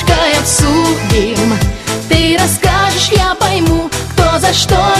девочкой обсудим. Ты расскажешь, я пойму, кто за что